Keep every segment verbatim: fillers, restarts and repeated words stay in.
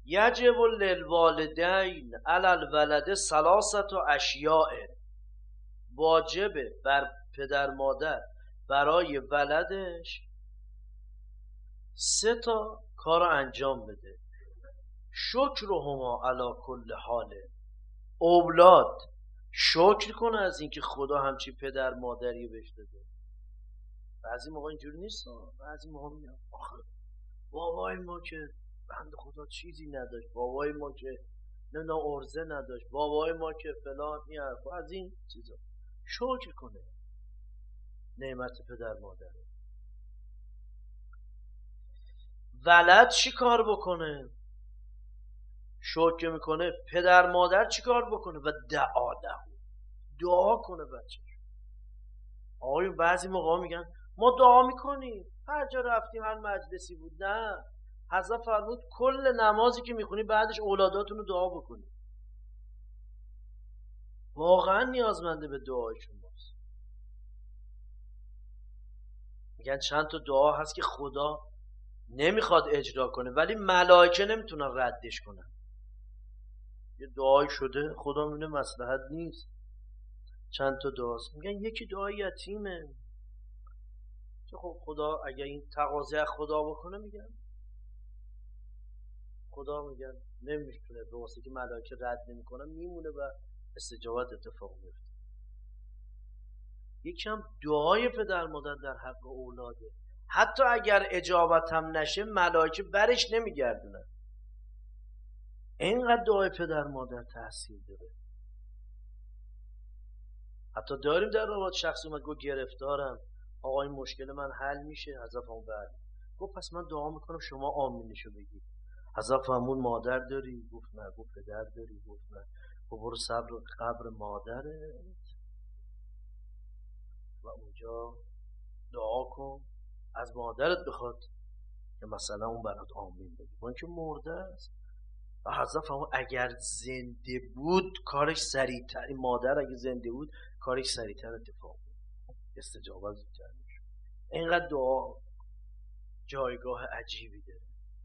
یجب للوالدین علی الولد ثلاثت اشیاء، واجبه بر پدر مادر برای ولدش سه تا کار انجام بده. شکرهما علی کل حال، اولاد شکر کنه از اینکه خدا همچی پدر مادری بهش داده. بعضی موقع اینجوری نیست، بعضی موقع میگن آخه بابای ما که بند خدا چیزی نداشت، بابای ما که نمیدونم ارزه نداشت، بابای ما که فلان، این حرف از این چیزا. شکر کنه نعمت پدر مادره. ولد چی کار بکنه؟ شکر میکنه. پدر مادر چی کار بکنه؟ و دعا له، دعا کنه بچه. آقایون بعضی موقع میگن ما دعا میکنیم هر جا رفتیم، هر مجلسی بود. نه، حضرت فرمود کل نمازی که میخونی بعدش اولاداتون رو دعا بکنید. واقعا نیازمنده به دعای شماست. میگن چند تا دعا هست که خدا نمیخواد اجرا کنه ولی ملائکه نمیتونن ردش کنن. یه دعای شده خدا میبینه مصلحت نیست، چند تا دعاست. میگن یکی دعای یتیمه که خب خدا اگر این تقاضا خدا بکنه، میگن خدا میگن نمیتونه، به واسه که ملائکه رد نمیکنن میمونه و استجابت اتفاق میفته. یکی هم دعای پدر مادر در حق اولاده، حتی اگر اجابت هم نشه ملائکه برش نمیگردونن. اینقدر دعای پدر مادر تاثیر داره. حتی داریم در روابط شخصی اومد گفت گرفتارم، آقا این مشکل من حل میشه؟ حضرت فرمود بله. گفت پس من دعا میکنم شما آمینشو بگید. حضرت فرمود مادر داری؟ گفت نه. گفت پدر داری؟ گفت نه. گفت برو صبر قبر مادرت و اونجا دعا کن، از مادرت بخواد که مثلا اون برات آمین بگی، با اینکه مرده است. و حضرت فرمود اگر زنده بود کارش سریعتر، این مادر اگه زنده بود کارش سریعتر اتفاق بود، استجابت زودتر میشه. اینقدر دعا جایگاه عجیبی داره.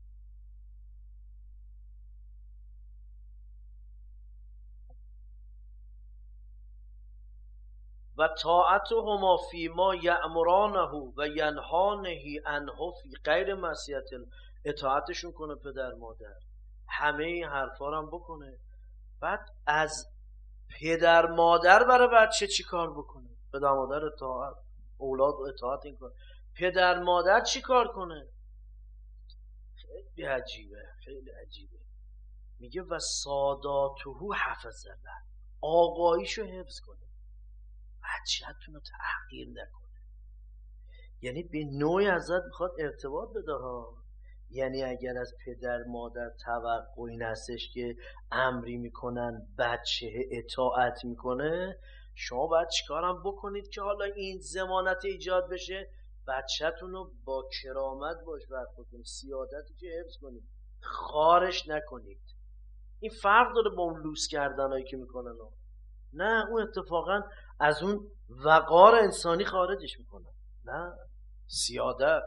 و طاعتهما فیما یأمرانه و ینهانه عنه فی غیر معصیت، اطاعتشون کنه پدر مادر، همه این حرفا رو هم بکنه. بعد از پدر مادر برای بچه چی کار بکنه؟ پدر مادر اطاعت، اولاد و اطاعت این کار. پدر مادر چی کار کنه؟ خیلی عجیبه، خیلی عجیبه. میگه و ساداته حفظ له، آقاییشو حفظ کنه، بچه‌تون رو تحقیر نکنه. یعنی به نوعی ازت میخواد ارتباط بده ها. یعنی اگر از پدر مادر توقع این هستش که امری میکنن بچه اطاعت میکنه، شما باید چیکارم بکنید که حالا این ضمانت ایجاد بشه؟ بچه‌تون رو با کرامت باش برخورد کنید، سیادتی که حفظ کنید، خارش نکنید. این فرق داره با اون لوس کردنایی که میکنن ها. نه، اون اتفاقا از اون وقار انسانی خارجش میکنن. نه، سیادت.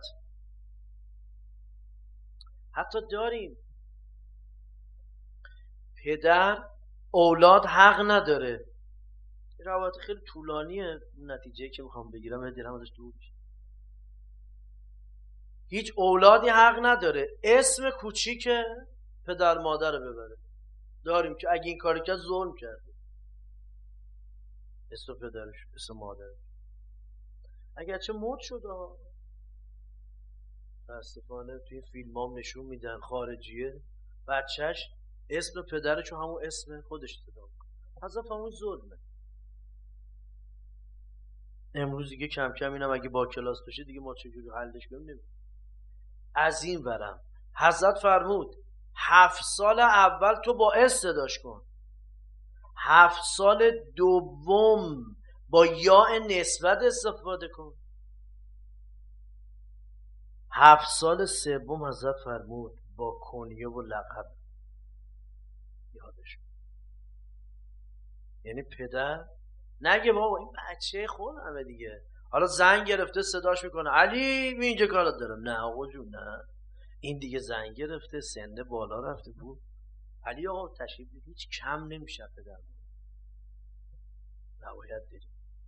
حتی داریم پدر اولاد حق نداره. این روایت خیلی طولانیه، نتیجه که میخوام بگیرم دیرم ازش دور بشه. هیچ اولادی حق نداره اسم کوچیک پدر مادر رو ببره. داریم که اگه این کاری کرد ظلم کرده، اسم پدرش، اسم مادرش، اگرچه مد شده ها، متاسفانه توی فیلم ها نشون میدن خارجیه بچهش اسم پدرش و همون اسم خودش صدا میکنه. حضرت همون ظلمه. امروز دیگه کم کم اینم اگه با کلاس بشه دیگه ما چجوری حلش کنیم نمید. از این برم حضرت فرمود هفت سال اول تو با اس صداش کن، هفت سال دوم با یا نسبت استفاده کن، هفت سال سوم حضرت فرمود با کنیه و لقب یادش. یعنی پدر نگه بابا این بچه خودمه دیگه، حالا زنگ گرفته صداش میکنه علی اینجا کارت دارم. نه آقا جون، نه، این دیگه زن گرفته، سنه بالا رفته بود. علی آقا تشریف بیارید، هیچ کم نمیشه پدر، نباید بریم.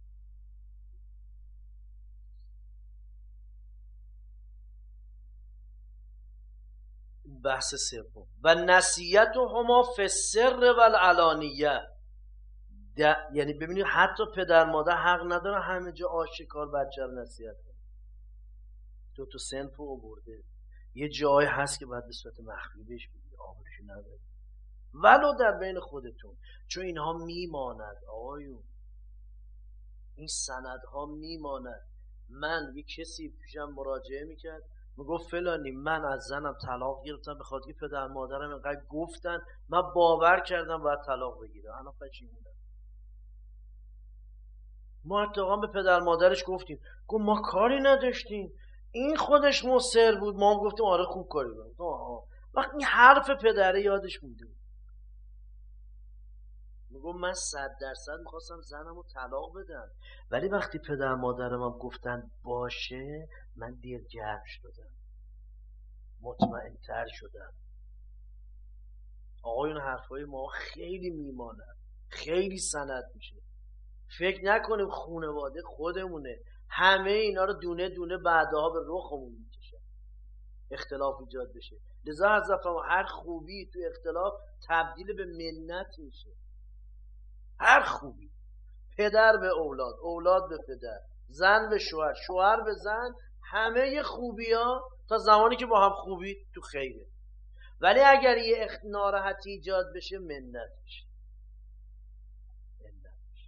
بحث سوم و نصیحتهما فی السر و العلانیه، یعنی ببینید حتی پدر مادر حق نداره همه جا آشکار بچه رو نصیحت کنه. دو تا صنف رو برده، یه جایی هست که باید به صورت مخفی بهش بگید، آبروشو نداره ولو در بین خودتون، چون اینها میماند آقایون، این سندها میماند. من یه کسی پیشم مراجعه میکرد میگفت فلانی من از زنم طلاق گرفتم به خاطر که پدر مادرم اینقدر گفتن من باور کردم باید طلاق بگیرم، الان پشیمونم. ما اتفاقا به پدر مادرش گفتیم، گفت ما کاری نداشتیم، این خودش مصر بود، ما هم گفتیم آره خوب کاری بود. وقتی این حرف پدره یادش مونده، میگم من صد درصد میخواستم زنم رو طلاق بدم، ولی وقتی پدر مادرم هم گفتن باشه من دلگرم شدم، مطمئن‌تر شدم. آقایون حرفای ما خیلی میماند، خیلی سند میشه. فکر نکنیم خانواده خودمونه همه اینا رو دونه دونه بعدها به رخمون میکشن اختلاف ایجاد بشه. لذا حضرت هر خوبی تو اختلاف تبدیل به منت میشه. هر خوبی، پدر به اولاد، اولاد به پدر، زن به شوهر، شوهر به زن، همه خوبی ها تا زمانی که با هم خوبی تو خیره. ولی اگر یه ناراحتی ایجاد بشه منت میشه. منت میشه.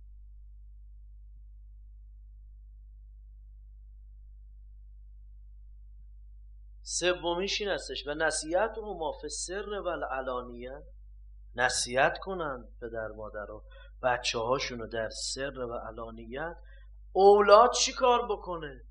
سومیش این هستش و نصیحتهما فی السر و العلانیه، نصیحت کنن پدر مادر رو بچه هاشونو در سر و علانیت. اولاد چی کار بکنه؟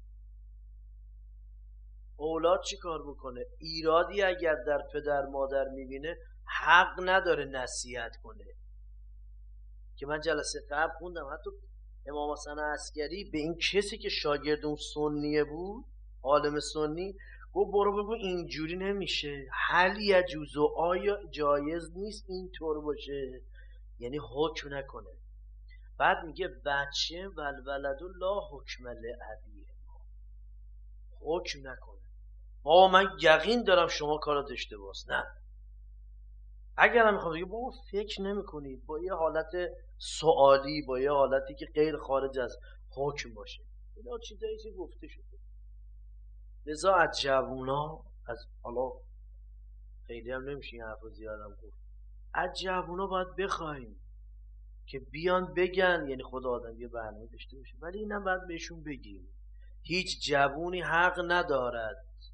اولاد چی کار بکنه؟ ایرادی اگر در پدر مادر میبینه حق نداره نصیحت کنه. که من جلسه قبل خوندم حتی امام حسن عسکری به این کسی که شاگرد اون سنیه بود، عالم سنی، گفت برو بگو اینجوری نمیشه، هل یجوز و آیا جایز نیست اینطور باشه، یعنی حکم نکنه. بعد میگه بچه ولولد لا حکم لابیه، حکم نکنه. بابا من یقین دارم شما کارات اشتباهه، نه. اگر هم میخوام بگه بابا فکر نمی کنید، با یه حالت سوالی، با یه حالتی که غیر خارج از حکم باشه، اینا چیزایی که گفته شده. لذا از جوونا، از حالا خیلی هم نمیشه این حرف رو زیادم گفت، از جوونا باید بخوایم که بیان بگن، یعنی خدا آدم یه برنامه داشته باشه، ولی اینم باید بهشون بگیم هیچ جوونی حق ندارد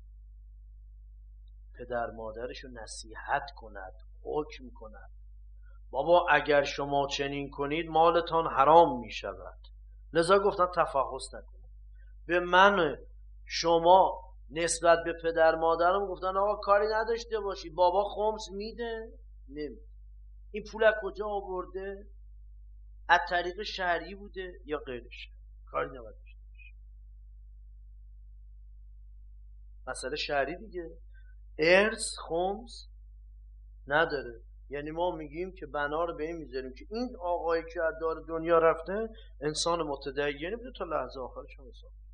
پدر مادرش رو نصیحت کند، حکم کند بابا اگر شما چنین کنید مالتان حرام می شود. لذا گفتن تفحص نکنید. به من شما نسبت به پدر مادرم گفتن آقا کاری نداشته باشی، بابا خمس میده نمیده، این پول از کجا آورده، از طریق شرعی بوده یا غیر شرعی، کاری نباید داشته باشی. مسئله شرعی دیگه، ارث خمس نداره. یعنی ما میگیم که بنا رو به این میذاریم که این آقایی که از دار دنیا رفته انسان متدینی بوده تا لحظه آخرش هم حساب